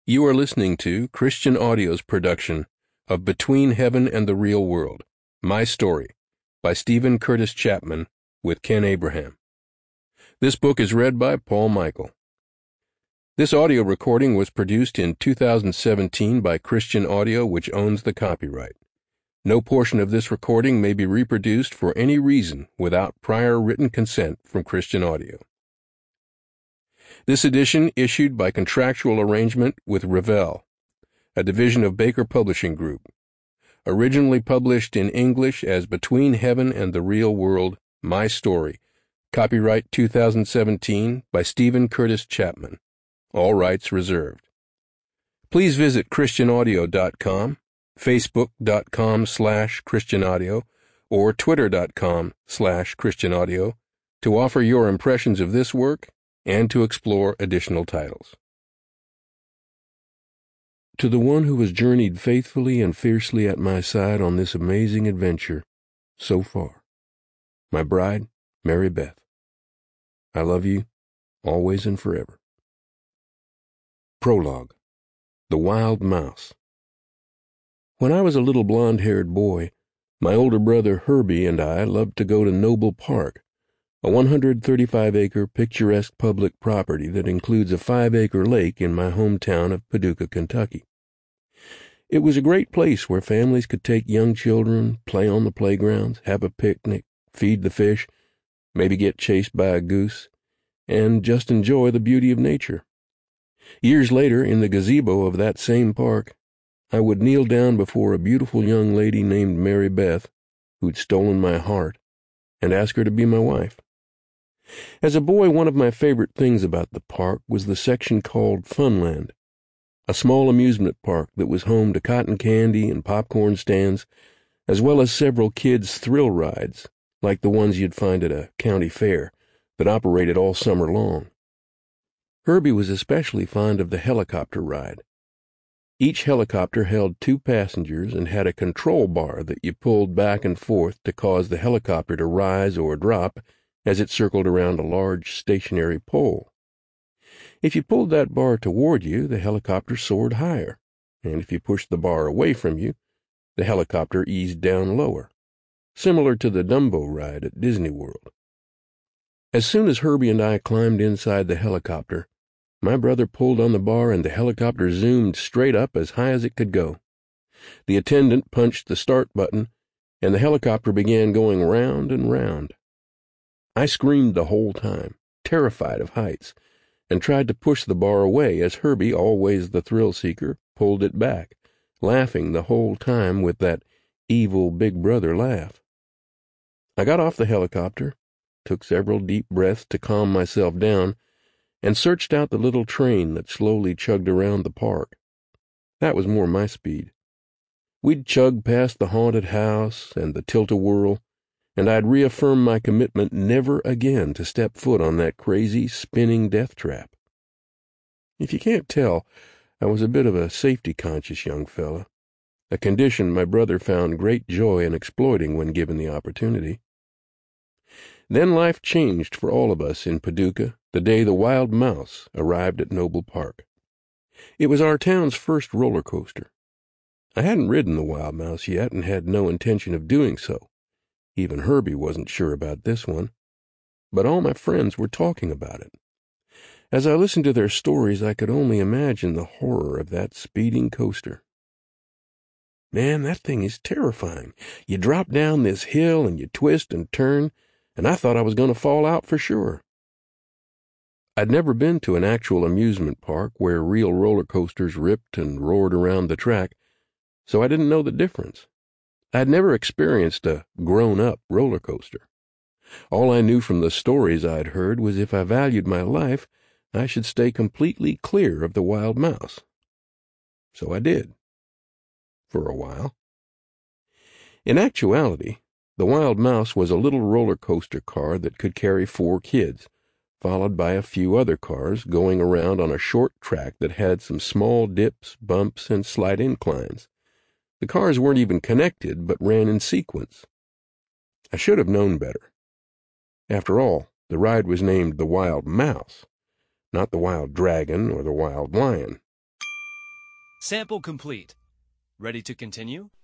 You are listening to Christian Audio's production of Between Heaven and the Real World, My Story, by Stephen Curtis Chapman with Ken Abraham. This book is read by Paul Michael. This audio recording was produced in 2017 by Christian Audio, which owns the copyright. No portion of this recording may be reproduced for any reason without prior written consent from Christian Audio. This edition issued by contractual arrangement with Revell, a division of Baker Publishing Group. Originally published in English as Between Heaven and the Real World, My Story. Copyright 2017 by Stephen Curtis Chapman. All rights reserved. Please visit christianaudio.com, facebook.com/christianaudio, or twitter.com/christianaudio to offer your impressions of this work and to explore additional titles. To the one who has journeyed faithfully and fiercely at my side on this amazing adventure so far, my bride, Mary Beth, I love you always and forever. Prologue. The Wild Mouse. When I was a little blonde-haired boy, my older brother Herbie and I loved to go to Noble Park, a 135-acre picturesque public property that includes a 5-acre lake in my hometown of Paducah, Kentucky. It was a great place where families could take young children, play on the playgrounds, have a picnic, feed the fish, maybe get chased by a goose, and just enjoy the beauty of nature. Years later, in the gazebo of that same park, I would kneel down before a beautiful young lady named Mary Beth, who'd stolen my heart, and ask her to be my wife. As a boy, one of my favorite things about the park was the section called Funland, a small amusement park that was home to cotton candy and popcorn stands, as well as several kids' thrill rides, like the ones you'd find at a county fair, that operated all summer long. Herbie was especially fond of the helicopter ride. Each helicopter held 2 passengers and had a control bar that you pulled back and forth to cause the helicopter to rise or drop as it circled around a large stationary pole. If you pulled that bar toward you, the helicopter soared higher, and if you pushed the bar away from you, the helicopter eased down lower, similar to the Dumbo ride at Disney World. As soon as Herbie and I climbed inside the helicopter, my brother pulled on the bar and the helicopter zoomed straight up as high as it could go. The attendant punched the start button, and the helicopter began going round and round. I screamed the whole time, terrified of heights, and tried to push the bar away as Herbie, always the thrill-seeker, pulled it back, laughing the whole time with that evil big brother laugh. I got off the helicopter, took several deep breaths to calm myself down, and searched out the little train that slowly chugged around the park. That was more my speed. We'd chug past the haunted house and the tilt-a-whirl, and I'd reaffirm my commitment never again to step foot on that crazy, spinning death trap. If you can't tell, I was a bit of a safety-conscious young fella, a condition my brother found great joy in exploiting when given the opportunity. Then life changed for all of us in Paducah the day the Wild Mouse arrived at Noble Park. It was our town's first roller coaster. I hadn't ridden the Wild Mouse yet and had no intention of doing so. Even Herbie wasn't sure about this one, but all my friends were talking about it. As I listened to their stories, I could only imagine the horror of that speeding coaster. Man, that thing is terrifying. You drop down this hill and you twist and turn, and I thought I was going to fall out for sure. I'd never been to an actual amusement park where real roller coasters ripped and roared around the track, so I didn't know the difference. I'd never experienced a grown-up roller coaster. All I knew from the stories I'd heard was if I valued my life, I should stay completely clear of the Wild Mouse. So I did. For a while. In actuality, the Wild Mouse was a little roller coaster car that could carry 4 kids, followed by a few other cars going around on a short track that had some small dips, bumps, and slight inclines. The cars weren't even connected, but ran in sequence. I should have known better. After all, the ride was named the Wild Mouse, not the Wild Dragon or the Wild Lion. Sample complete. Ready to continue?